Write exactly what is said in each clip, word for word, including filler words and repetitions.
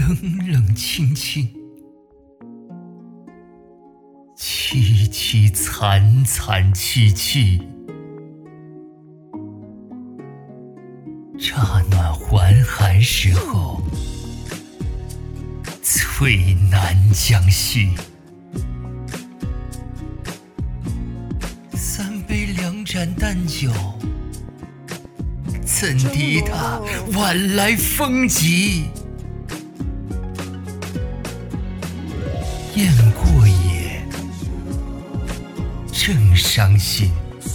冷冷清清，凄凄惨惨戚戚，乍暖还寒时候，翠南将续。三杯两盏淡酒，怎敌他晚来风急？雁过也，正伤心，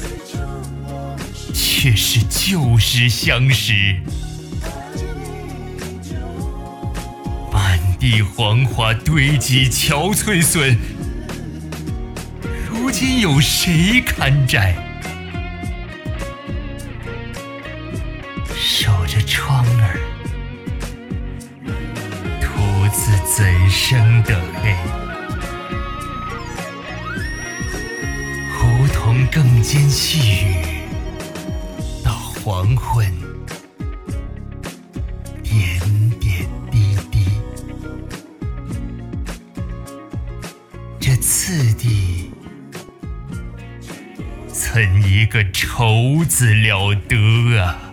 却是旧时相识。满地黄花堆积憔悴损，如今有谁堪摘？守着窗儿，徒自怎生得黑？梧桐更兼细雨，到黄昏，点点滴滴。这次第，怎一个愁字了得啊！